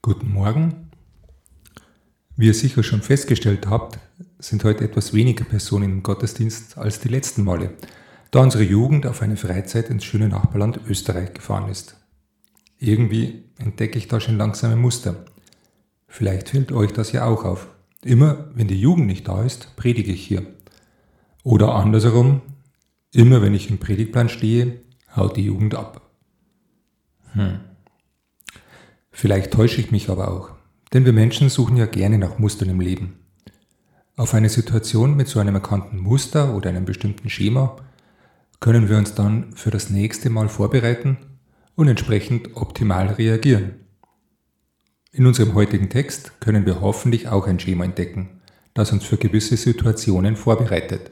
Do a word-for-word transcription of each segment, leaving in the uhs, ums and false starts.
Guten Morgen. Wie ihr sicher schon festgestellt habt, sind heute etwas weniger Personen im Gottesdienst als die letzten Male, da unsere Jugend auf eine Freizeit ins schöne Nachbarland Österreich gefahren ist. Irgendwie entdecke ich da schon langsam ein Muster. Vielleicht fällt euch das ja auch auf. Immer, wenn die Jugend nicht da ist, predige ich hier. Oder andersherum, immer wenn ich im Predigtplan stehe, haut die Jugend ab. Hm. Vielleicht täusche ich mich aber auch, denn wir Menschen suchen ja gerne nach Mustern im Leben. Auf eine Situation mit so einem erkannten Muster oder einem bestimmten Schema können wir uns dann für das nächste Mal vorbereiten und entsprechend optimal reagieren. In unserem heutigen Text können wir hoffentlich auch ein Schema entdecken, das uns für gewisse Situationen vorbereitet.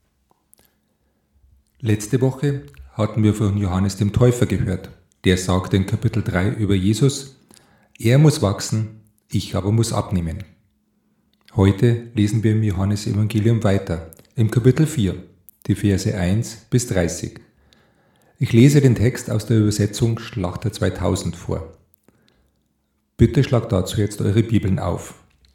Letzte Woche hatten wir von Johannes dem Täufer gehört. Der sagte in Kapitel drei über Jesus: Er muss wachsen, ich aber muss abnehmen. Heute lesen wir im Johannesevangelium weiter, im Kapitel vier, die Verse eins bis dreißig. Ich lese den Text aus der Übersetzung Schlachter zweitausend vor. Bitte schlagt dazu jetzt eure Bibeln auf.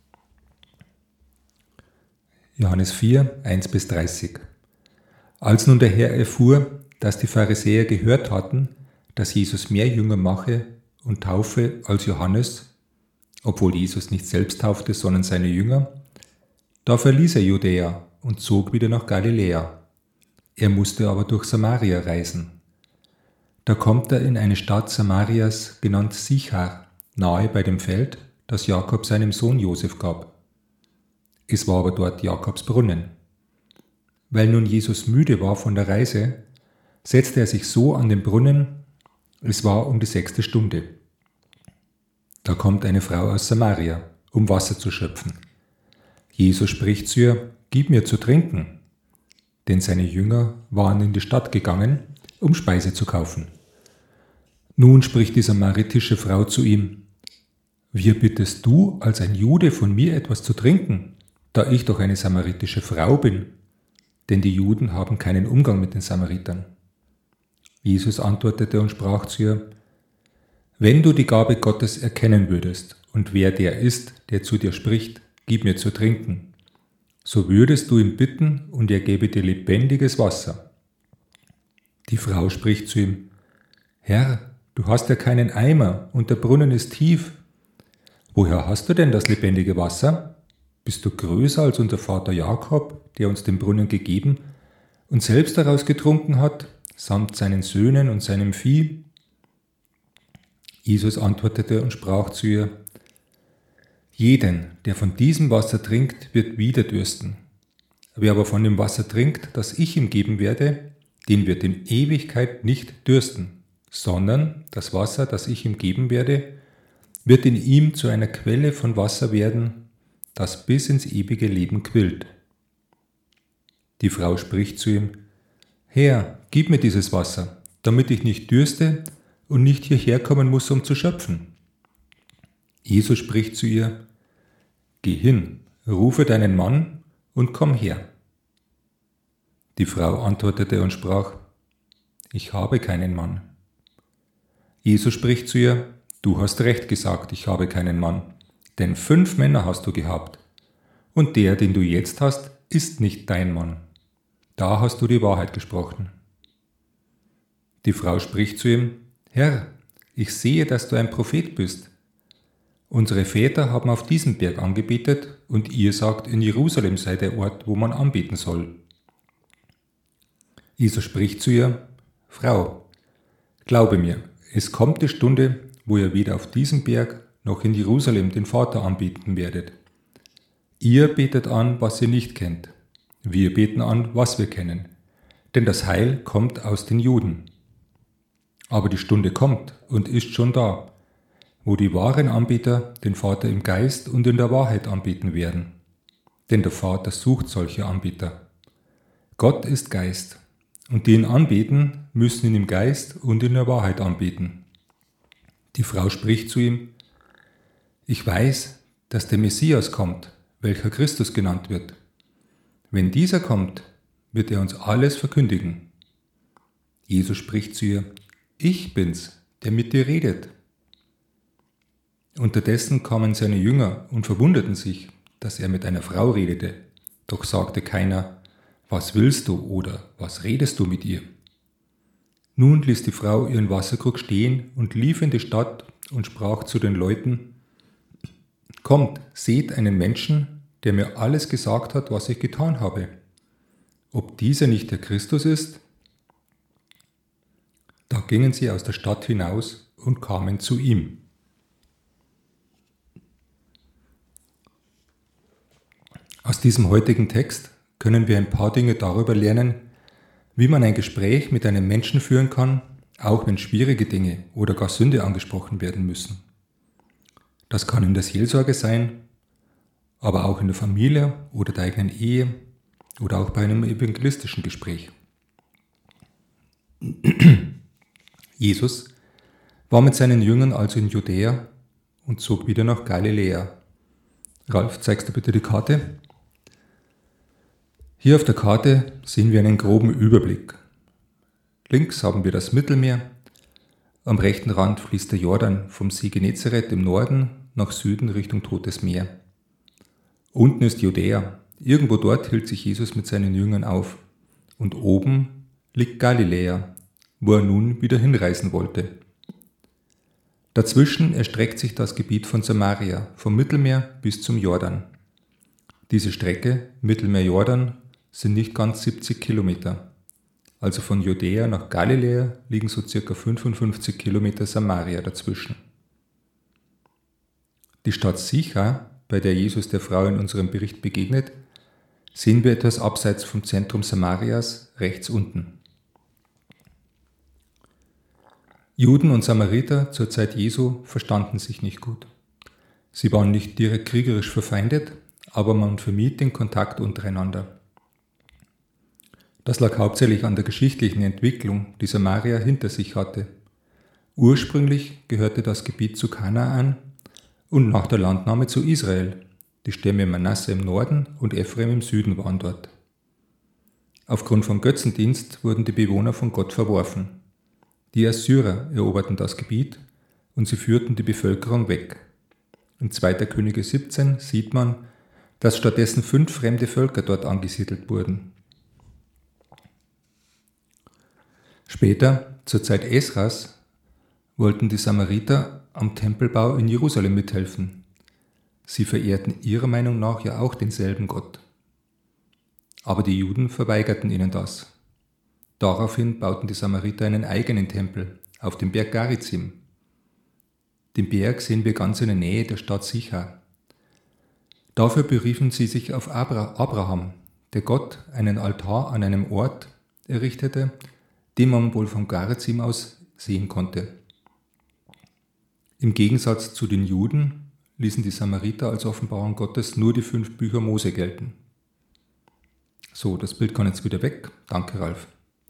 Johannes vier, eins bis dreißig. Als nun der Herr erfuhr, dass die Pharisäer gehört hatten, dass Jesus mehr Jünger mache und taufe als Johannes, obwohl Jesus nicht selbst taufte, sondern seine Jünger, da verließ er Judäa und zog wieder nach Galiläa. Er musste aber durch Samaria reisen. Da kommt er in eine Stadt Samarias, genannt Sichar, nahe bei dem Feld, das Jakob seinem Sohn Josef gab. Es war aber dort Jakobs Brunnen. Weil nun Jesus müde war von der Reise, setzte er sich so an den Brunnen. Es war um die sechste Stunde. Da kommt eine Frau aus Samaria, um Wasser zu schöpfen. Jesus spricht zu ihr: Gib mir zu trinken. Denn seine Jünger waren in die Stadt gegangen, um Speise zu kaufen. Nun spricht die samaritische Frau zu ihm: Wie bittest du als ein Jude von mir etwas zu trinken, da ich doch eine samaritische Frau bin? Denn die Juden haben keinen Umgang mit den Samaritern. Jesus antwortete und sprach zu ihr: Wenn du die Gabe Gottes erkennen würdest und wer der ist, der zu dir spricht, gib mir zu trinken, so würdest du ihn bitten und er gäbe dir lebendiges Wasser. Die Frau spricht zu ihm: Herr, du hast ja keinen Eimer und der Brunnen ist tief. Woher hast du denn das lebendige Wasser? Bist du größer als unser Vater Jakob, der uns den Brunnen gegeben und selbst daraus getrunken hat, samt seinen Söhnen und seinem Vieh? Jesus antwortete und sprach zu ihr: Jeden, der von diesem Wasser trinkt, wird wieder dürsten. Wer aber von dem Wasser trinkt, das ich ihm geben werde, den wird in Ewigkeit nicht dürsten, sondern das Wasser, das ich ihm geben werde, wird in ihm zu einer Quelle von Wasser werden, das bis ins ewige Leben quillt. Die Frau spricht zu ihm: Herr, gib mir dieses Wasser, damit ich nicht dürste und nicht hierher kommen muss, um zu schöpfen. Jesus spricht zu ihr: Geh hin, rufe deinen Mann und komm her. Die Frau antwortete und sprach: Ich habe keinen Mann. Jesus spricht zu ihr: Du hast recht gesagt, ich habe keinen Mann, denn fünf Männer hast du gehabt, und der, den du jetzt hast, ist nicht dein Mann. Da hast du die Wahrheit gesprochen. Die Frau spricht zu ihm: Herr, ich sehe, dass du ein Prophet bist. Unsere Väter haben auf diesem Berg angebetet, und ihr sagt, in Jerusalem sei der Ort, wo man anbeten soll. Jesus spricht zu ihr: Frau, glaube mir, es kommt die Stunde, wo ihr weder auf diesem Berg noch in Jerusalem den Vater anbeten werdet. Ihr betet an, was ihr nicht kennt. Wir beten an, was wir kennen. Denn das Heil kommt aus den Juden. Aber die Stunde kommt und ist schon da, wo die wahren Anbeter den Vater im Geist und in der Wahrheit anbeten werden. Denn der Vater sucht solche Anbeter. Gott ist Geist, und die ihn anbeten, müssen ihn im Geist und in der Wahrheit anbeten. Die Frau spricht zu ihm: Ich weiß, dass der Messias kommt, welcher Christus genannt wird. Wenn dieser kommt, wird er uns alles verkündigen. Jesus spricht zu ihr: Ich bin's, der mit dir redet. Unterdessen kamen seine Jünger und verwunderten sich, dass er mit einer Frau redete. Doch sagte keiner, was willst du oder was redest du mit ihr? Nun ließ die Frau ihren Wasserkrug stehen und lief in die Stadt und sprach zu den Leuten, kommt, seht einen Menschen, der mir alles gesagt hat, was ich getan habe. Ob dieser nicht der Christus ist? Da gingen sie aus der Stadt hinaus und kamen zu ihm. Aus diesem heutigen Text können wir ein paar Dinge darüber lernen, wie man ein Gespräch mit einem Menschen führen kann, auch wenn schwierige Dinge oder gar Sünde angesprochen werden müssen. Das kann in der Seelsorge sein, aber auch in der Familie oder der eigenen Ehe oder auch bei einem evangelistischen Gespräch. Jesus war mit seinen Jüngern also in Judäa und zog wieder nach Galiläa. Ralf, zeigst du bitte die Karte? Hier auf der Karte sehen wir einen groben Überblick. Links haben wir das Mittelmeer, am rechten Rand fließt der Jordan vom See Genezareth im Norden nach Süden Richtung Totes Meer. Unten ist Judäa, irgendwo dort hielt sich Jesus mit seinen Jüngern auf und oben liegt Galiläa, wo er nun wieder hinreisen wollte. Dazwischen erstreckt sich das Gebiet von Samaria, vom Mittelmeer bis zum Jordan. Diese Strecke, Mittelmeer-Jordan, sind nicht ganz siebzig Kilometer. Also von Judäa nach Galiläa liegen so circa fünfundfünfzig Kilometer Samaria dazwischen. Die Stadt Sichar, bei der Jesus der Frau in unserem Bericht begegnet, sehen wir etwas abseits vom Zentrum Samarias, rechts unten. Juden und Samariter zur Zeit Jesu verstanden sich nicht gut. Sie waren nicht direkt kriegerisch verfeindet, aber man vermied den Kontakt untereinander. Das lag hauptsächlich an der geschichtlichen Entwicklung, die Samaria hinter sich hatte. Ursprünglich gehörte das Gebiet zu Kanaan und nach der Landnahme zu Israel. Die Stämme Manasse im Norden und Ephraim im Süden waren dort. Aufgrund vom Götzendienst wurden die Bewohner von Gott verworfen. Die Assyrer eroberten das Gebiet und sie führten die Bevölkerung weg. In zweiter Könige siebzehn sieht man, dass stattdessen fünf fremde Völker dort angesiedelt wurden. Später, zur Zeit Esras, wollten die Samariter am Tempelbau in Jerusalem mithelfen. Sie verehrten ihrer Meinung nach ja auch denselben Gott. Aber die Juden verweigerten ihnen das. Daraufhin bauten die Samariter einen eigenen Tempel auf dem Berg Garizim. Den Berg sehen wir ganz in der Nähe der Stadt Sichar. Dafür beriefen sie sich auf Abra- Abraham, der Gott einen Altar an einem Ort errichtete, den man wohl vom Garizim aus sehen konnte. Im Gegensatz zu den Juden ließen die Samariter als Offenbarung Gottes nur die fünf Bücher Mose gelten. So, das Bild kann jetzt wieder weg. Danke, Ralf.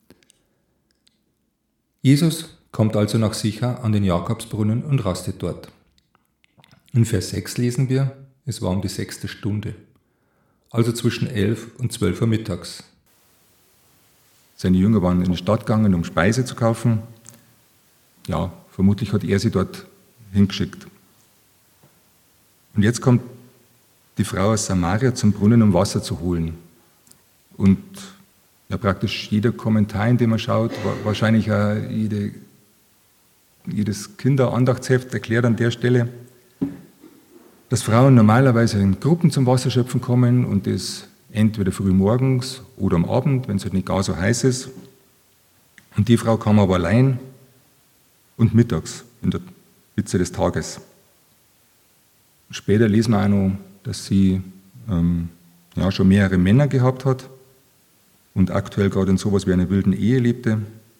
Jesus kommt also nach Sichar an den Jakobsbrunnen und rastet dort. In Vers sechs lesen wir, es war um die sechste Stunde, also zwischen elf und zwölf Uhr mittags. Seine Jünger waren in die Stadt gegangen, um Speise zu kaufen. Ja, vermutlich hat er sie dort hingeschickt. Und jetzt kommt die Frau aus Samaria zum Brunnen, um Wasser zu holen. Und ja, praktisch jeder Kommentar, in dem man schaut, wahrscheinlich auch jede, jedes Kinderandachtsheft erklärt an der Stelle, dass Frauen normalerweise in Gruppen zum Wasserschöpfen kommen und das entweder früh morgens oder am Abend, wenn es halt nicht gar so heiß ist. Und die Frau kam aber allein und mittags in der Hitze des Tages. Später lesen wir auch noch, dass sie ähm, ja, schon mehrere Männer gehabt hat und aktuell gerade in sowas wie einer wilden Ehe lebte.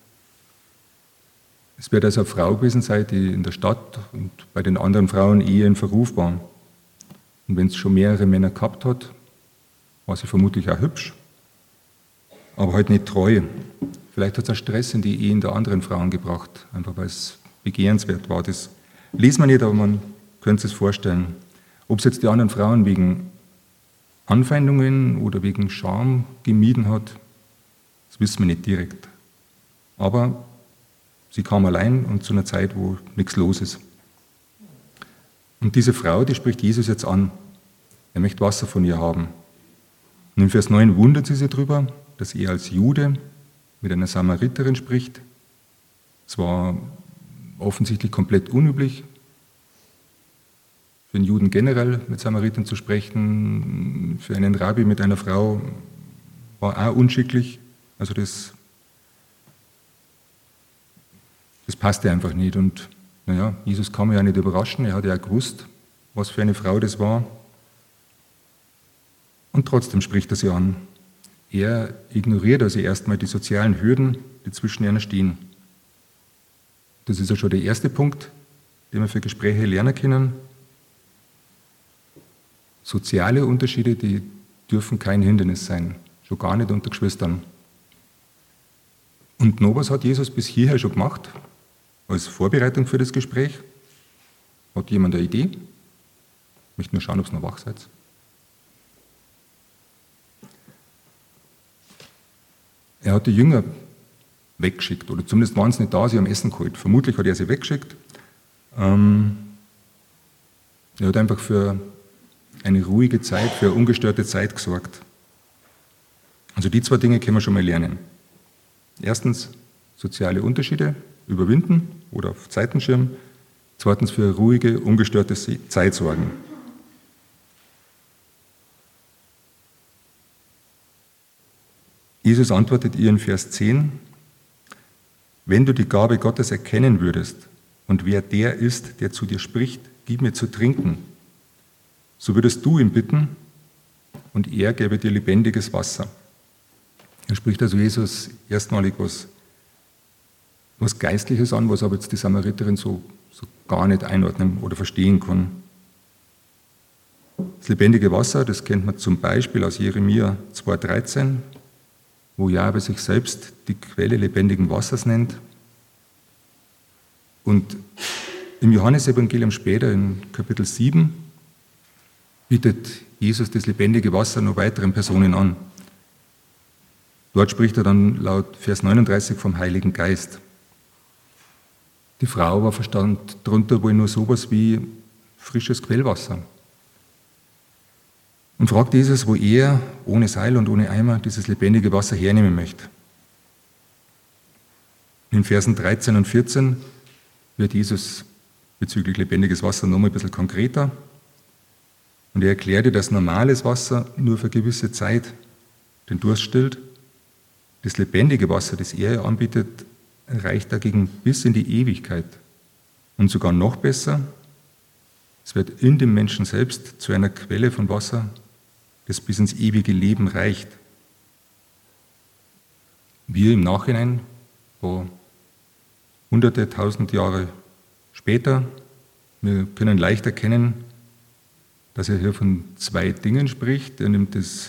Es wird also eine Frau gewesen sein, die in der Stadt und bei den anderen Frauen eher in Verruf war. Und wenn es schon mehrere Männer gehabt hat, war sie vermutlich auch hübsch, aber halt nicht treu. Vielleicht hat es auch Stress in die Ehen der anderen Frauen gebracht, einfach weil es begehrenswert war. Das liest man nicht, aber man könnte es sich vorstellen. Ob es jetzt die anderen Frauen wegen Anfeindungen oder wegen Scham gemieden hat, das wissen wir nicht direkt. Aber sie kam allein und zu einer Zeit, wo nichts los ist. Und diese Frau, die spricht Jesus jetzt an. Er möchte Wasser von ihr haben. Und in Vers neun wundert sie sich darüber, dass er als Jude mit einer Samariterin spricht. Es war offensichtlich komplett unüblich, für einen Juden generell mit Samaritern zu sprechen, für einen Rabbi mit einer Frau war auch unschicklich. Also das, das passte einfach nicht. Und naja, Jesus kann mich ja nicht überraschen, er hat ja auch gewusst, was für eine Frau das war. Und trotzdem spricht er sie an. Er ignoriert also erstmal die sozialen Hürden, die zwischen ihnen stehen. Das ist ja schon der erste Punkt, den wir für Gespräche lernen können. Soziale Unterschiede, die dürfen kein Hindernis sein, schon gar nicht unter Geschwistern. Und noch was hat Jesus bis hierher schon gemacht, als Vorbereitung für das Gespräch? Hat jemand eine Idee? Ich möchte nur schauen, ob ihr noch wach seid. Er hat die Jünger weggeschickt, oder zumindest waren sie nicht da, sie haben Essen geholt. Vermutlich hat er sie weggeschickt. Ähm, er hat einfach für eine ruhige Zeit, für eine ungestörte Zeit gesorgt. Also die zwei Dinge können wir schon mal lernen. Erstens, soziale Unterschiede überwinden oder auf Zeitenschirm. Zweitens, für eine ruhige, ungestörte Zeit sorgen. Jesus antwortet ihr in Vers zehn, wenn du die Gabe Gottes erkennen würdest und wer der ist, der zu dir spricht, gib mir zu trinken, so würdest du ihn bitten und er gäbe dir lebendiges Wasser. Er spricht also Jesus erstmalig was, was Geistliches an, was aber jetzt die Samariterin so, so gar nicht einordnen oder verstehen kann. Das lebendige Wasser, das kennt man zum Beispiel aus Jeremia zwei dreizehn, wo Jahwe sich selbst die Quelle lebendigen Wassers nennt. Und im Johannesevangelium später, in Kapitel sieben, bietet Jesus das lebendige Wasser noch weiteren Personen an. Dort spricht er dann laut Vers neununddreißig vom Heiligen Geist. Die Frau war verstand darunter wohl nur sowas wie frisches Quellwasser. Und fragt Jesus, wo er ohne Seil und ohne Eimer dieses lebendige Wasser hernehmen möchte. In Versen dreizehn und vierzehn wird Jesus bezüglich lebendiges Wasser nochmal ein bisschen konkreter. Und er erklärte, dass normales Wasser nur für gewisse Zeit den Durst stillt. Das lebendige Wasser, das er anbietet, reicht dagegen bis in die Ewigkeit. Und sogar noch besser, es wird in dem Menschen selbst zu einer Quelle von Wasser, das bis ins ewige Leben reicht. Wir im Nachhinein, wo hunderte, tausend Jahre später, wir können leicht erkennen, dass er hier von zwei Dingen spricht. Er nimmt das,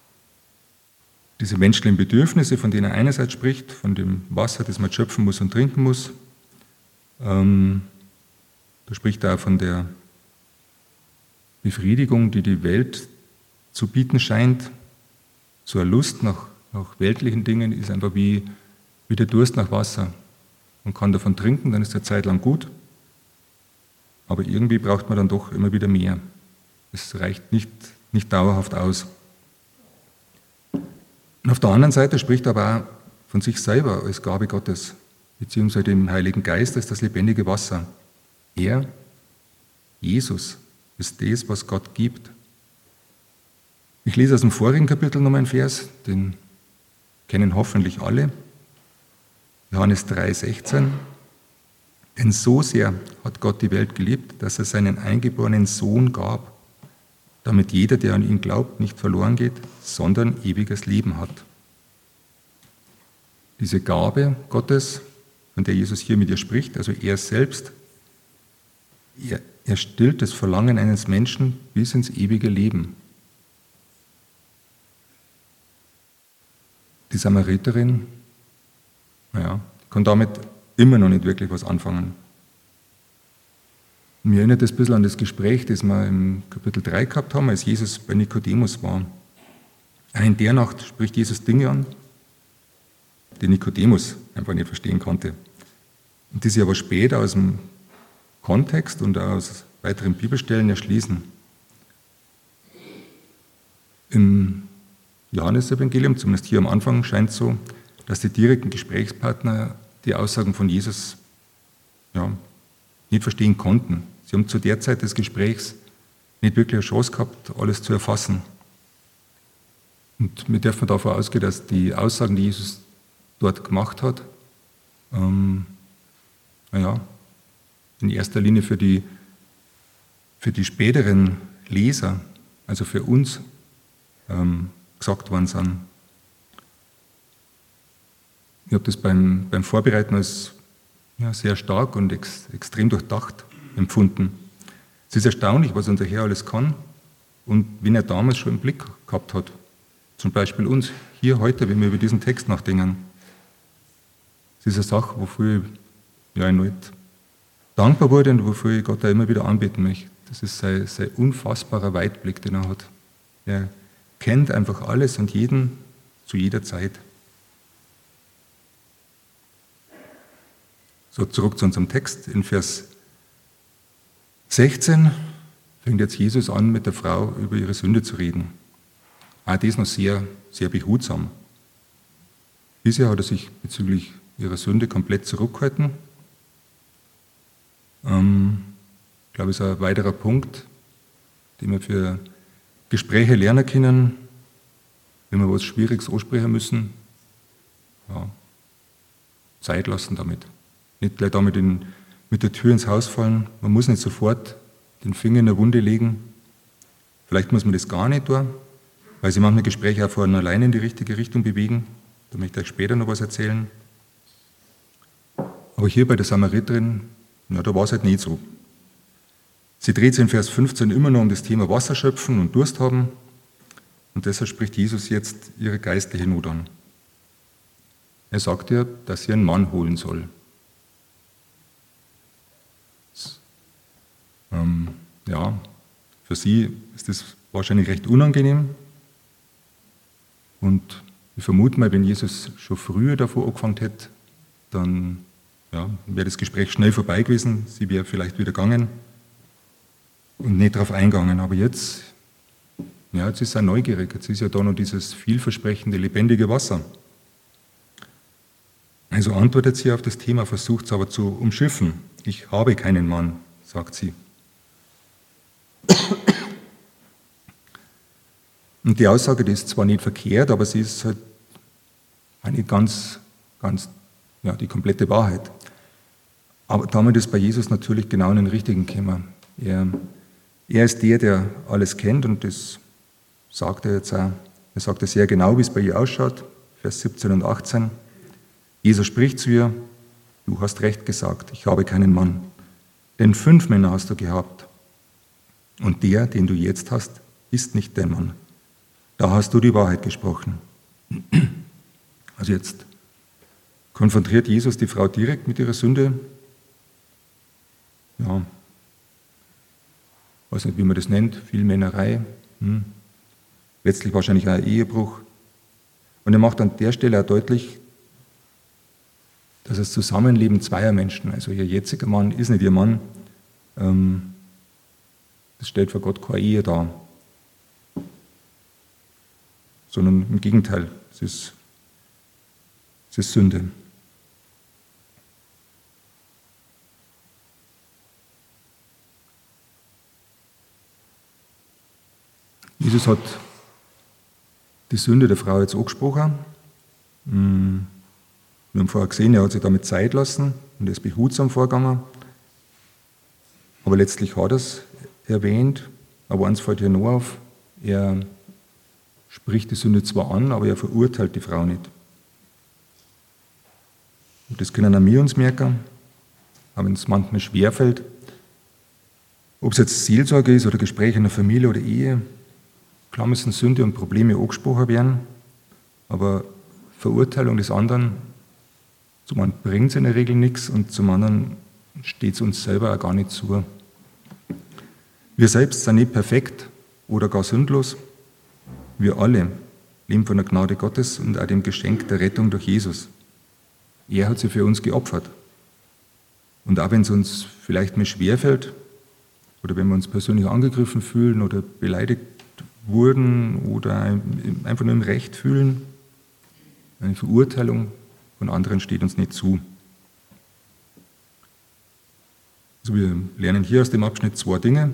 diese menschlichen Bedürfnisse, von denen er einerseits spricht, von dem Wasser, das man schöpfen muss und trinken muss. Ähm, da spricht er auch von der Befriedigung, die die Welt zu bieten scheint. So eine Lust nach, nach weltlichen Dingen ist einfach wie, wie der Durst nach Wasser. Man kann davon trinken, dann ist der Zeit lang gut, aber irgendwie braucht man dann doch immer wieder mehr. Es reicht nicht, nicht dauerhaft aus. Und auf der anderen Seite spricht er aber auch von sich selber als Gabe Gottes, beziehungsweise dem Heiligen Geist als das lebendige Wasser. Er, Jesus, ist das, was Gott gibt. Ich lese aus dem vorigen Kapitel noch einen Vers, den kennen hoffentlich alle. Johannes drei sechzehn. Denn so sehr hat Gott die Welt geliebt, dass er seinen eingeborenen Sohn gab, damit jeder, der an ihn glaubt, nicht verloren geht, sondern ewiges Leben hat. Diese Gabe Gottes, von der Jesus hier mit ihr spricht, also er selbst, er, er stillt das Verlangen eines Menschen bis ins ewige Leben. Die Samariterin, naja, kann damit immer noch nicht wirklich was anfangen. Mir erinnert das ein bisschen an das Gespräch, das wir im Kapitel drei gehabt haben, als Jesus bei Nikodemus war. In der Nacht spricht Jesus Dinge an, die Nikodemus einfach nicht verstehen konnte. Und die sich aber später aus dem Kontext und aus weiteren Bibelstellen erschließen. Im Johannesevangelium, zumindest hier am Anfang, scheint es so, dass die direkten Gesprächspartner die Aussagen von Jesus ja, nicht verstehen konnten. Sie haben zu der Zeit des Gesprächs nicht wirklich eine Chance gehabt, alles zu erfassen. Und wir dürfen davon ausgehen, dass die Aussagen, die Jesus dort gemacht hat, ähm, naja, in erster Linie für die, für die späteren Leser, also für uns, ähm, gesagt worden sind. Ich habe das beim, beim Vorbereiten als ja, sehr stark und ex, extrem durchdacht empfunden. Es ist erstaunlich, was unser Herr alles kann und wen er damals schon im Blick gehabt hat. Zum Beispiel uns, hier heute, wenn wir über diesen Text nachdenken. Es ist eine Sache, wofür ich ja, nicht dankbar wurde und wofür ich Gott auch immer wieder anbeten möchte. Das ist sein, sein unfassbarer Weitblick, den er hat. Er kennt einfach alles und jeden zu jeder Zeit. So, zurück zu unserem Text. In Vers sechzehn fängt jetzt Jesus an, mit der Frau über ihre Sünde zu reden. Auch das noch sehr, sehr behutsam. Bisher hat er sich bezüglich ihrer Sünde komplett zurückgehalten. Ähm, ich glaube, es ist ein weiterer Punkt, den wir für Gespräche lernen können, wenn wir was Schwieriges ansprechen müssen. Ja, Zeit lassen damit. Nicht gleich damit in, mit der Tür ins Haus fallen. Man muss nicht sofort den Finger in der Wunde legen. Vielleicht muss man das gar nicht tun, weil sich manchmal Gespräche auch von alleine in die richtige Richtung bewegen. Da möchte ich euch später noch was erzählen. Aber hier bei der Samariterin, na, da war es halt nicht so. Sie dreht sich in Vers fünfzehn immer noch um das Thema Wasser schöpfen und Durst haben. Und deshalb spricht Jesus jetzt ihre geistliche Not an. Er sagt ihr, dass sie einen Mann holen soll. Ähm, ja, für sie ist das wahrscheinlich recht unangenehm. Und ich vermute mal, wenn Jesus schon früher davor angefangen hätte, dann ja, wäre das Gespräch schnell vorbei gewesen. Sie wäre vielleicht wieder gegangen und nicht darauf eingegangen. Aber jetzt, ja, jetzt ist sie neugierig. Jetzt ist ja da noch dieses vielversprechende, lebendige Wasser. Also antwortet sie auf das Thema, versucht es aber zu umschiffen. Ich habe keinen Mann, sagt sie. Und die Aussage, die ist zwar nicht verkehrt, aber sie ist halt eine ganz, ganz, ja, die komplette Wahrheit. Aber damit ist bei Jesus natürlich genau in den richtigen gekommen. Er, er ist der, der alles kennt und das sagt er jetzt auch. Er sagt ja sehr genau, wie es bei ihr ausschaut, Vers siebzehn und achtzehn. Jesus spricht zu ihr, du hast recht gesagt, ich habe keinen Mann, denn fünf Männer hast du gehabt. Und der, den du jetzt hast, ist nicht dein Mann. Da hast du die Wahrheit gesprochen. Also jetzt konfrontiert Jesus die Frau direkt mit ihrer Sünde. Ja, weiß nicht, wie man das nennt, Vielmännerei. Hm. Letztlich wahrscheinlich auch ein Ehebruch. Und er macht an der Stelle auch deutlich, dass das Zusammenleben zweier Menschen, also ihr jetziger Mann ist nicht ihr Mann, ähm, das stellt vor Gott keine Ehe dar, sondern im Gegenteil, es ist, es ist Sünde. Jesus hat die Sünde der Frau jetzt angesprochen. Wir haben vorher gesehen, er hat sich damit Zeit lassen und er ist behutsam vorgegangen. Aber letztlich hat er es erwähnt, aber eins fällt hier nur auf, er spricht die Sünde zwar an, aber er verurteilt die Frau nicht. Und das können auch wir uns merken, auch wenn es manchmal schwerfällt. Ob es jetzt Seelsorge ist oder Gespräche in der Familie oder Ehe, klar müssen Sünde und Probleme angesprochen werden, aber Verurteilung des anderen, zum einen bringt es in der Regel nichts und zum anderen steht es uns selber auch gar nicht zu. Wir selbst sind nicht perfekt oder gar sündlos. Wir alle leben von der Gnade Gottes und auch dem Geschenk der Rettung durch Jesus. Er hat sie für uns geopfert. Und auch wenn es uns vielleicht mehr schwerfällt oder wenn wir uns persönlich angegriffen fühlen oder beleidigt wurden oder einfach nur im Recht fühlen. Eine Verurteilung von anderen steht uns nicht zu. Also wir lernen hier aus dem Abschnitt zwei Dinge.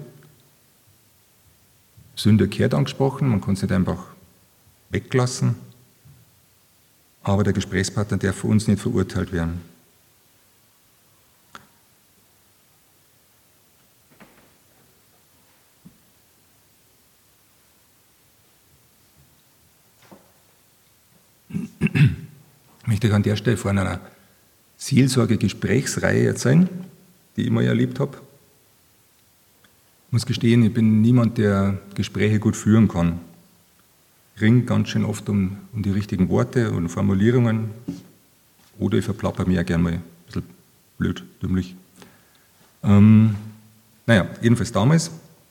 Sünde kehrt angesprochen, man kann es nicht einfach weglassen, aber der Gesprächspartner darf für uns nicht verurteilt werden. Ich möchte euch an der Stelle von einer Seelsorge-Gesprächsreihe erzählen, die ich mal erlebt habe. Ich muss gestehen, ich bin niemand, der Gespräche gut führen kann. Ich ringe ganz schön oft um, um die richtigen Worte und Formulierungen oder ich verplapper mich ja gerne mal ein bisschen blöd, dümmlich. Ähm, naja, jedenfalls damals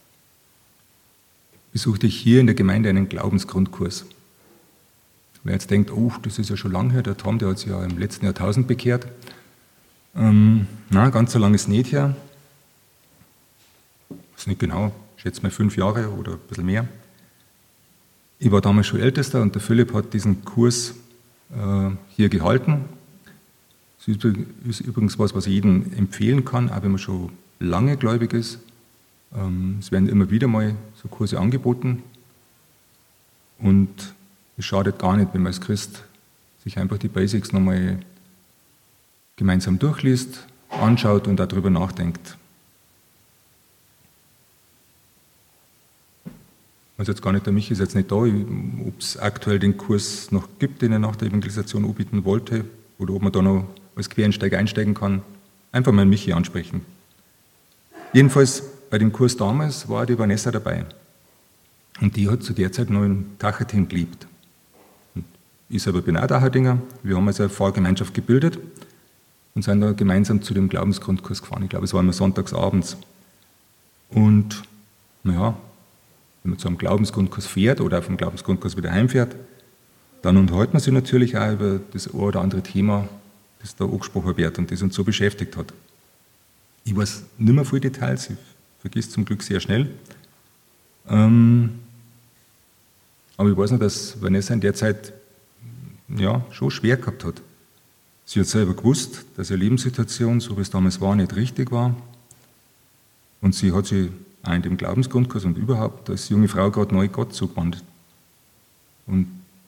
besuchte ich hier in der Gemeinde einen Glaubensgrundkurs. Wer jetzt denkt, oh, das ist ja schon lange her, der Tom, der hat sich ja im letzten Jahrtausend bekehrt. Ähm, na, ganz so lange ist es nicht her. Das ist nicht genau, ich schätze mal fünf Jahre oder ein bisschen mehr. Ich war damals schon Ältester und der Philipp hat diesen Kurs äh, hier gehalten. Das ist übrigens was, was ich jedem empfehlen kann, auch wenn man schon lange gläubig ist. Ähm, es werden immer wieder mal so Kurse angeboten und es schadet gar nicht, wenn man als Christ sich einfach die Basics nochmal gemeinsam durchliest, anschaut und darüber nachdenkt. Also jetzt gar nicht, der Michi ist jetzt nicht da, ob es aktuell den Kurs noch gibt, den er nach der Evangelisation anbieten wollte, oder ob man da noch als Quereinsteiger einsteigen kann. Einfach mal Michi ansprechen. Jedenfalls bei dem Kurs damals war die Vanessa dabei. Und die hat zu der Zeit noch in Tacheting gelebt. Ich selber bin auch Tacherdinger. Wir haben also eine Pfarrgemeinschaft gebildet und sind da gemeinsam zu dem Glaubensgrundkurs gefahren. Ich glaube, es war immer sonntagsabends. Und naja, wenn man zu einem Glaubensgrundkurs fährt oder auf dem Glaubensgrundkurs wieder heimfährt, dann unterhält man sich natürlich auch über das ein oder andere Thema, das da angesprochen wird und das uns so beschäftigt hat. Ich weiß nicht mehr viele Details, ich vergesse zum Glück sehr schnell. Ähm, aber ich weiß noch, dass Vanessa in der Zeit ja, schon schwer gehabt hat. Sie hat selber gewusst, dass ihre Lebenssituation, so wie es damals war, nicht richtig war. Und sie hat sich auch in dem Glaubensgrundkurs und überhaupt als junge Frau gerade neu Gott zugewandt. Und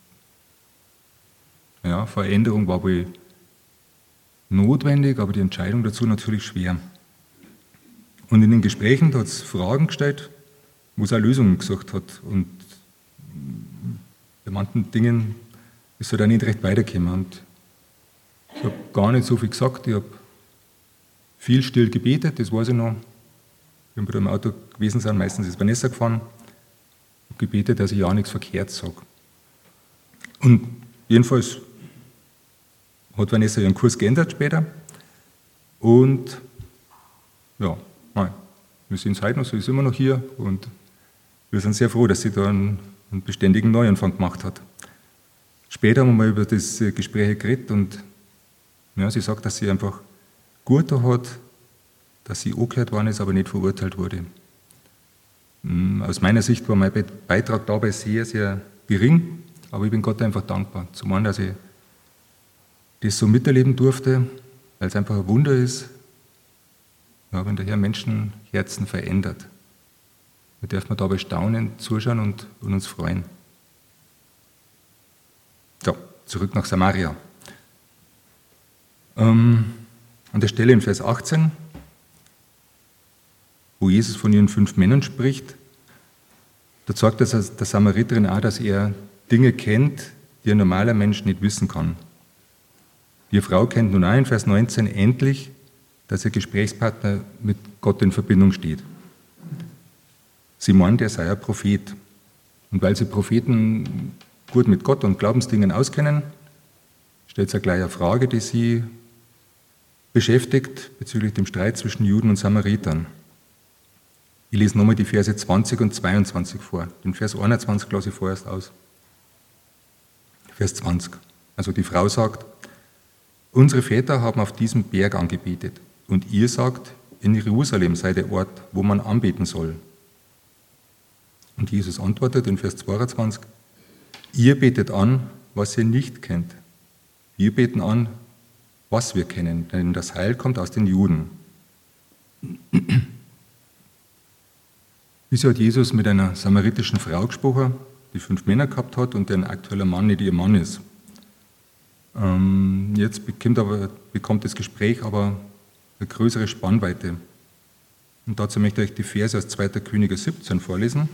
ja, Veränderung war wohl notwendig, aber die Entscheidung dazu natürlich schwer. Und in den Gesprächen hat es Fragen gestellt, wo es auch Lösungen gesucht hat. Und bei manchen Dingen ist er da nicht recht weitergekommen. Und ich habe gar nicht so viel gesagt, ich habe viel still gebetet, das weiß ich noch. Wenn wir da im Auto gewesen sind, meistens ist Vanessa gefahren, ich habe gebetet, dass ich ja nichts verkehrt sage. Und jedenfalls hat Vanessa ihren Kurs geändert später. Und ja, nein, wir sind es heute noch, sie ist immer noch hier und wir sind sehr froh, dass sie da einen, einen beständigen Neuanfang gemacht hat. Später haben wir mal über das Gespräch geredet und ja, sie sagt, dass sie einfach gut hat, dass sie angehört worden ist, aber nicht verurteilt wurde. Aus meiner Sicht war mein Beitrag dabei sehr, sehr gering, aber ich bin Gott einfach dankbar. Zum einen, dass ich das so miterleben durfte, weil es einfach ein Wunder ist, ja, wenn der Herr Menschenherzen verändert. Wir dürfen dabei staunen, zuschauen und, und uns freuen. So, zurück nach Samaria. Ähm, an der Stelle in Vers achtzehn, wo Jesus von ihren fünf Männern spricht, da sagt der Samariterin auch, dass er Dinge kennt, die ein normaler Mensch nicht wissen kann. Die Frau kennt nun auch in Vers neunzehn endlich, dass ihr Gesprächspartner mit Gott in Verbindung steht. Sie meint, er sei ein Prophet. Und weil sie Propheten gut mit Gott und Glaubensdingen auskennen, stellt sie gleich eine Frage, die sie beschäftigt bezüglich dem Streit zwischen Juden und Samaritern. Ich lese nochmal die Verse zwanzig und zweiundzwanzig vor. Den Vers einundzwanzig lasse ich vorerst aus. Vers zwanzig. Also die Frau sagt, unsere Väter haben auf diesem Berg angebetet und ihr sagt, in Jerusalem sei der Ort, wo man anbeten soll. Und Jesus antwortet in Vers zweiundzwanzig, ihr betet an, was ihr nicht kennt. Wir beten an, was wir kennen, denn das Heil kommt aus den Juden. Bisher hat Jesus mit einer samaritischen Frau gesprochen, die fünf Männer gehabt hat und deren aktueller Mann nicht ihr Mann ist. Ähm, jetzt bekommt, aber, bekommt das Gespräch aber eine größere Spannweite. Und dazu möchte ich euch die Verse aus zweiter Könige siebzehn vorlesen.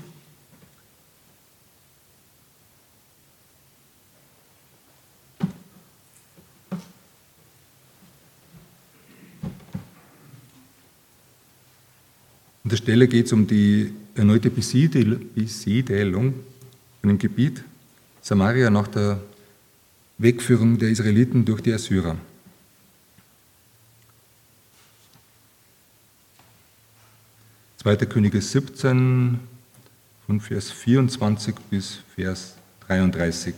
An der Stelle geht es um die erneute Besiedelung von dem Gebiet Samaria nach der Wegführung der Israeliten durch die Assyrer. zweiter Könige siebzehn, von Vers vierundzwanzig bis Vers dreiunddreißig.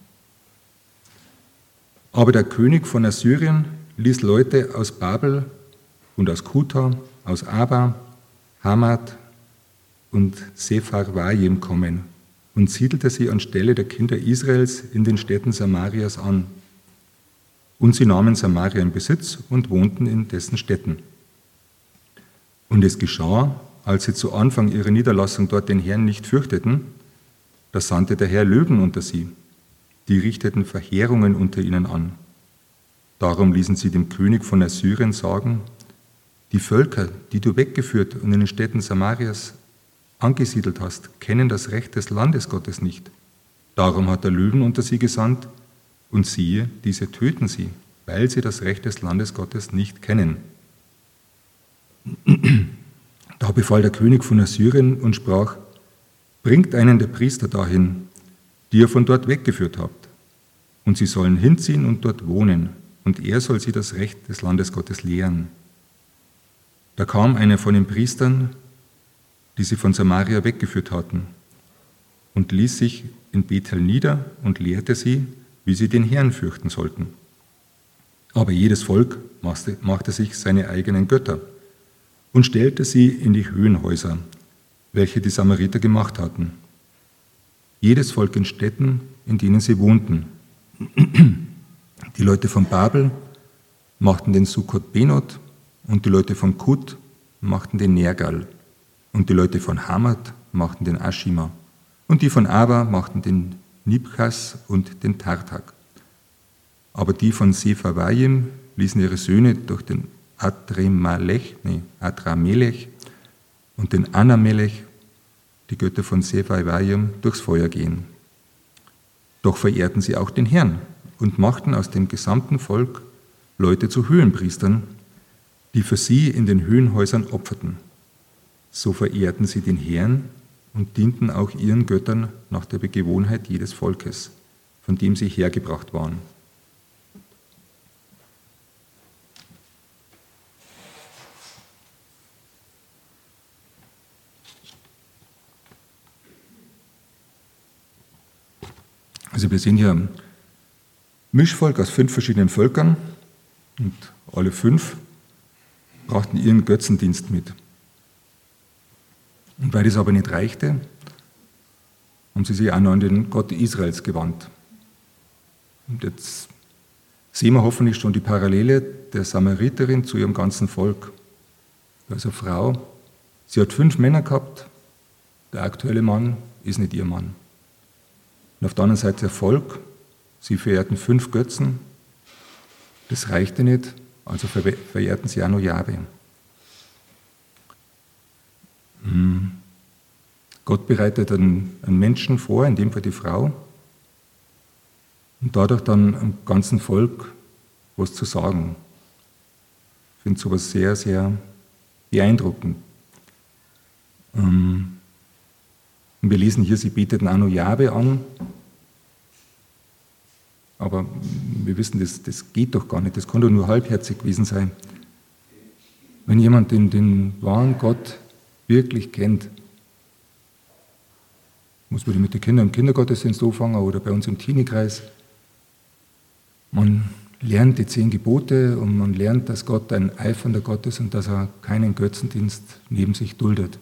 Aber der König von Assyrien ließ Leute aus Babel und aus Kuta, aus Aba, Hamat und Sepharvaim kommen und siedelte sie anstelle der Kinder Israels in den Städten Samarias an. Und sie nahmen Samaria in Besitz und wohnten in dessen Städten. Und es geschah, als sie zu Anfang ihrer Niederlassung dort den Herrn nicht fürchteten, da sandte der Herr Löwen unter sie, die richteten Verheerungen unter ihnen an. Darum ließen sie dem König von Assyrien sagen, die Völker, die du weggeführt und in den Städten Samarias angesiedelt hast, kennen das Recht des Landes Gottes nicht. Darum hat der Löwen unter sie gesandt, und siehe, diese töten sie, weil sie das Recht des Landes Gottes nicht kennen. Da befahl der König von Assyrien und sprach, bringt einen der Priester dahin, die ihr von dort weggeführt habt, und sie sollen hinziehen und dort wohnen, und er soll sie das Recht des Landes Gottes lehren. Da kam einer von den Priestern, die sie von Samaria weggeführt hatten, und ließ sich in Bethel nieder und lehrte sie, wie sie den Herrn fürchten sollten. Aber jedes Volk machte sich seine eigenen Götter und stellte sie in die Höhenhäuser, welche die Samariter gemacht hatten. Jedes Volk in Städten, in denen sie wohnten. Die Leute von Babel machten den Sukkot-Benot und die Leute von Kut machten den Nergal und die Leute von Hamat machten den Aschima und die von Aba machten den Nibchas und den Tartak. Aber die von Sepharvaim ließen ihre Söhne durch den Adremelech, nee, Adramelech und den Anamelech, die Götter von Sepharvaim, durchs Feuer gehen. Doch verehrten sie auch den Herrn und machten aus dem gesamten Volk Leute zu Höhenpriestern, die für sie in den Höhenhäusern opferten. So verehrten sie den Herrn und dienten auch ihren Göttern nach der Gewohnheit jedes Volkes, von dem sie hergebracht waren. Also wir sehen hier ein Mischvolk aus fünf verschiedenen Völkern und alle fünf brachten ihren Götzendienst mit. Und weil das aber nicht reichte, haben sie sich auch noch an den Gott Israels gewandt. Und jetzt sehen wir hoffentlich schon die Parallele der Samariterin zu ihrem ganzen Volk. Also Frau, sie hat fünf Männer gehabt, der aktuelle Mann ist nicht ihr Mann. Und auf der anderen Seite der Volk, sie verehrten fünf Götzen, das reichte nicht, also verehrten sie auch noch Jahwe. Gott bereitet einen, einen Menschen vor, in dem Fall die Frau, und dadurch dann am ganzen Volk was zu sagen. Ich finde sowas sehr, sehr beeindruckend. Und wir lesen hier, sie beteten auch noch Jahwe an, aber wir wissen, das, das geht doch gar nicht, das kann doch nur halbherzig gewesen sein. Wenn jemand den, den wahren Gott wirklich kennt, muss man die mit den Kindern im Kindergottesdienst anfangen oder bei uns im Teenie-Kreis. Man lernt die zehn Gebote und man lernt, dass Gott ein eifernder Gott ist und dass er keinen Götzendienst neben sich duldet.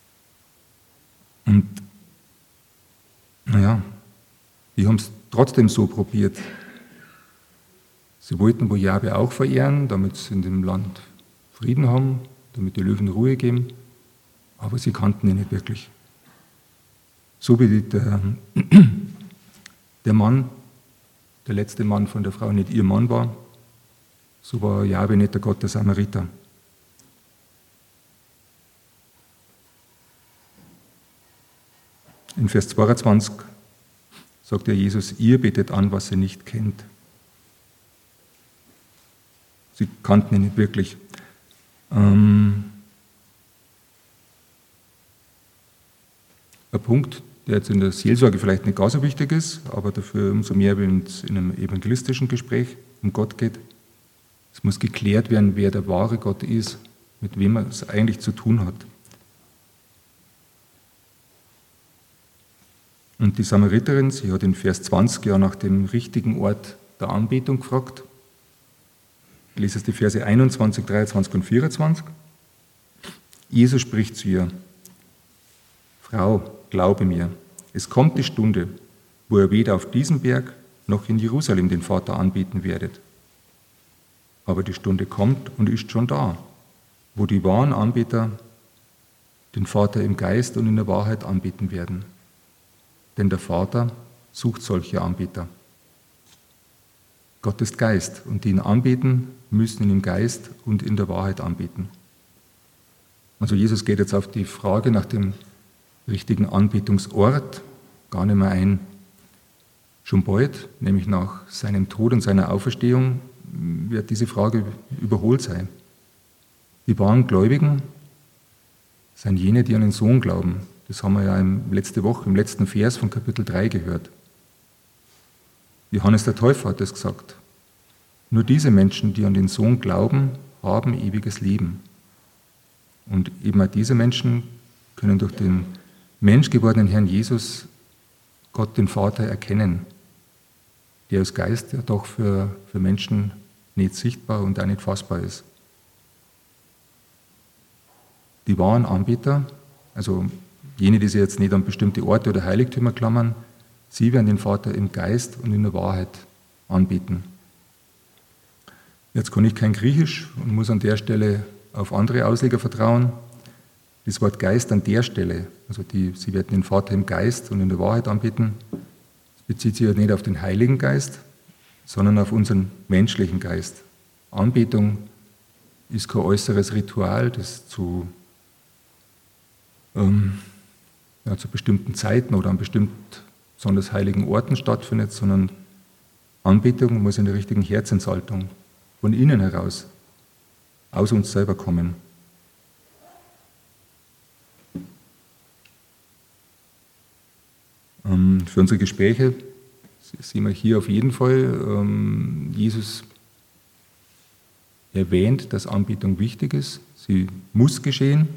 Und naja, die haben es trotzdem so probiert. Sie wollten wohl Jahwe auch verehren, damit sie in dem Land Frieden haben, damit die Löwen Ruhe geben, aber sie kannten ihn nicht wirklich. So wie der, der Mann, der letzte Mann von der Frau nicht ihr Mann war, so war Jahwe nicht der Gott der Samariter. In Vers zweiundzwanzig sagt der Jesus, ihr betet an, was ihr nicht kennt. Sie kannten ihn nicht wirklich. Ähm, ein Punkt, der jetzt in der Seelsorge vielleicht nicht ganz so wichtig ist, aber dafür umso mehr, wenn es in einem evangelistischen Gespräch um Gott geht. Es muss geklärt werden, wer der wahre Gott ist, mit wem er es eigentlich zu tun hat. Und die Samariterin, sie hat in Vers zwanzig ja nach dem richtigen Ort der Anbetung gefragt. Ich lese jetzt die Verse einundzwanzig, dreiundzwanzig und vierundzwanzig. Jesus spricht zu ihr: Frau, glaube mir, es kommt die Stunde, wo ihr weder auf diesem Berg noch in Jerusalem den Vater anbeten werdet. Aber die Stunde kommt und ist schon da, wo die wahren Anbeter den Vater im Geist und in der Wahrheit anbeten werden. Denn der Vater sucht solche Anbeter. Gott ist Geist und die ihn anbeten, müssen ihn im Geist und in der Wahrheit anbeten. Also Jesus geht jetzt auf die Frage nach dem richtigen Anbetungsort gar nicht mehr ein. Schon bald, nämlich nach seinem Tod und seiner Auferstehung, wird diese Frage überholt sein. Die wahren Gläubigen sind jene, die an den Sohn glauben. Das haben wir ja letzte Woche, im letzten Vers von Kapitel drei gehört. Johannes der Täufer hat es gesagt. Nur diese Menschen, die an den Sohn glauben, haben ewiges Leben. Und eben auch diese Menschen können durch den menschgewordenen Herrn Jesus Gott, den Vater, erkennen, der als Geist ja doch für, für Menschen nicht sichtbar und auch nicht fassbar ist. Die wahren Anbeter, also jene, die sich jetzt nicht an bestimmte Orte oder Heiligtümer klammern, sie werden den Vater im Geist und in der Wahrheit anbeten. Jetzt kann ich kein Griechisch und muss an der Stelle auf andere Ausleger vertrauen. Das Wort Geist an der Stelle, also die, sie werden den Vater im Geist und in der Wahrheit anbeten, das bezieht sich ja nicht auf den Heiligen Geist, sondern auf unseren menschlichen Geist. Anbetung ist kein äußeres Ritual, das zu, ähm, ja, zu bestimmten Zeiten oder an bestimmten besonders heiligen Orten stattfindet, sondern Anbetung muss in der richtigen Herzenshaltung von innen heraus aus uns selber kommen. Ähm, für unsere Gespräche sehen wir hier auf jeden Fall, ähm, Jesus erwähnt, dass Anbetung wichtig ist. Sie muss geschehen.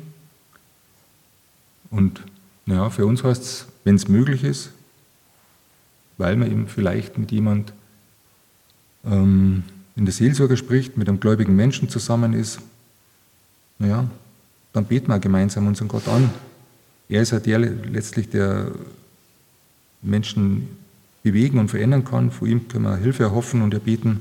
Und naja, für uns heißt es, wenn es möglich ist, weil man eben vielleicht mit jemand ähm, in der Seelsorge spricht, mit einem gläubigen Menschen zusammen ist, naja, dann beten wir gemeinsam unseren Gott an. Er ist ja der letztlich, der Menschen bewegen und verändern kann. Von ihm können wir Hilfe erhoffen und erbeten.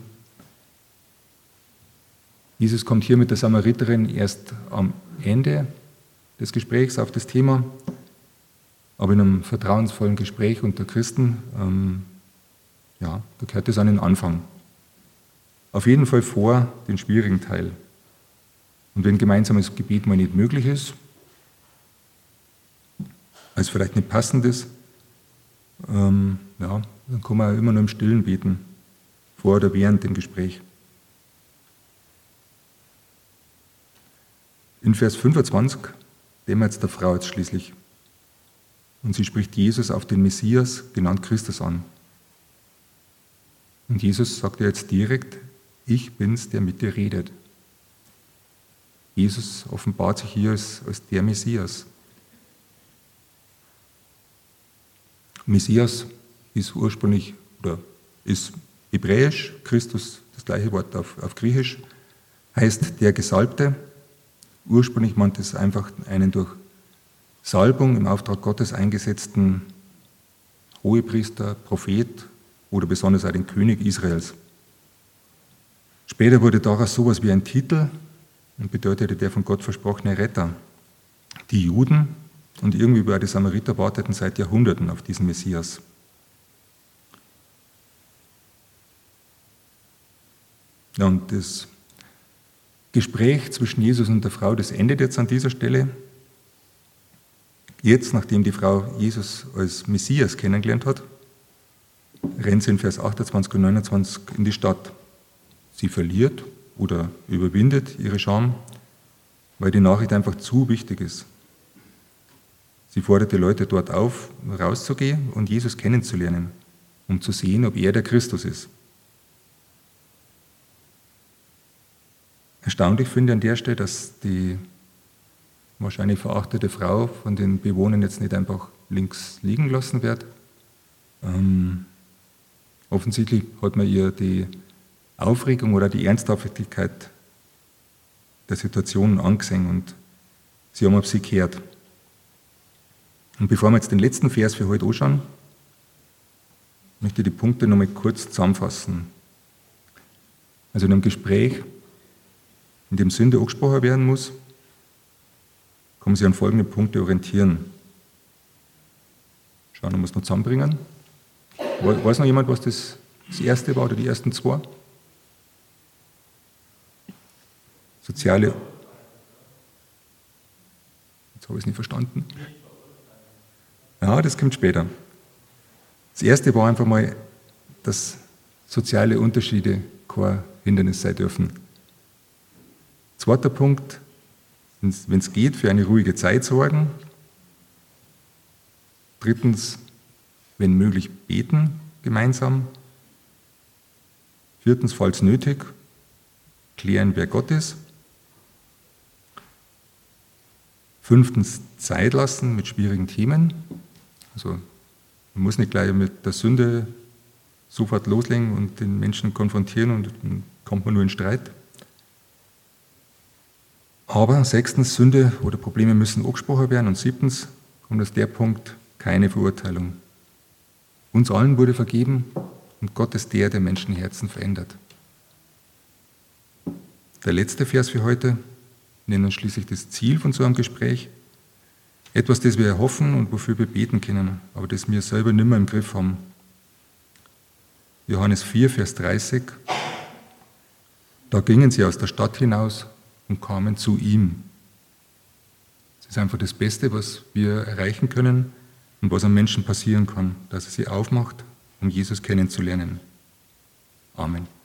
Jesus kommt hier mit der Samariterin erst am Ende des Gesprächs auf das Thema, aber in einem vertrauensvollen Gespräch unter Christen, ähm, ja, da gehört es an den Anfang. Auf jeden Fall vor den schwierigen Teil. Und wenn gemeinsames Gebet mal nicht möglich ist, als vielleicht nicht passend ist, ähm, ja, dann kann man immer nur im Stillen beten, vor oder während dem Gespräch. In Vers fünfundzwanzig dämmert es der Frau jetzt schließlich. Und sie spricht Jesus auf den Messias, genannt Christus, an. Und Jesus sagt ihr jetzt direkt: Ich bin's, der mit dir redet. Jesus offenbart sich hier als, als der Messias. Messias ist ursprünglich oder ist hebräisch, Christus das gleiche Wort auf, auf Griechisch, heißt der Gesalbte. Ursprünglich meint es einfach einen durch Salbung im Auftrag Gottes eingesetzten Hohepriester, Prophet oder besonders auch den König Israels. Später wurde daraus sowas wie ein Titel und bedeutete der von Gott versprochene Retter. Die Juden und irgendwie über die Samariter warteten seit Jahrhunderten auf diesen Messias. Ja, und das Gespräch zwischen Jesus und der Frau, das endet jetzt an dieser Stelle. Jetzt, nachdem die Frau Jesus als Messias kennengelernt hat, rennt sie in Vers achtundzwanzig und neunundzwanzig in die Stadt. Sie verliert oder überwindet ihre Scham, weil die Nachricht einfach zu wichtig ist. Sie fordert die Leute dort auf, rauszugehen und Jesus kennenzulernen, um zu sehen, ob er der Christus ist. Erstaunlich finde ich an der Stelle, dass die wahrscheinlich verachtete Frau von den Bewohnern jetzt nicht einfach links liegen lassen wird. Ähm, offensichtlich hat man ihr die Aufregung oder die Ernsthaftigkeit der Situation angesehen und sie haben auf sie gehört. Und bevor wir jetzt den letzten Vers für heute anschauen, möchte ich die Punkte nochmal kurz zusammenfassen. Also in einem Gespräch, in dem Sünde angesprochen werden muss, kann man sich an folgende Punkte orientieren. Schauen, ob wir es noch zusammenbringen. Weiß noch jemand, was das, das erste war oder die ersten zwei? Soziale. Jetzt habe ich es nicht verstanden. Ja, das kommt später. Das erste war einfach mal, dass soziale Unterschiede kein Hindernis sein dürfen. Zweiter Punkt, wenn es geht, für eine ruhige Zeit sorgen. Drittens, wenn möglich, beten gemeinsam. Viertens, falls nötig, klären, wer Gott ist. Fünftens, Zeit lassen mit schwierigen Themen. Also man muss nicht gleich mit der Sünde sofort loslegen und den Menschen konfrontieren und dann kommt man nur in Streit. Aber sechstens, Sünde oder Probleme müssen angesprochen werden. Und siebtens kommt aus der Punkt, keine Verurteilung. Uns allen wurde vergeben und Gott ist der, der Menschenherzen verändert. Der letzte Vers für heute nennt uns schließlich das Ziel von so einem Gespräch. Etwas, das wir erhoffen und wofür wir beten können, aber das wir selber nicht mehr im Griff haben. Johannes vier, Vers dreißig. Da gingen sie aus der Stadt hinaus und kamen zu ihm. Das ist einfach das Beste, was wir erreichen können und was einem Menschen passieren kann, dass er sich aufmacht, um Jesus kennenzulernen. Amen.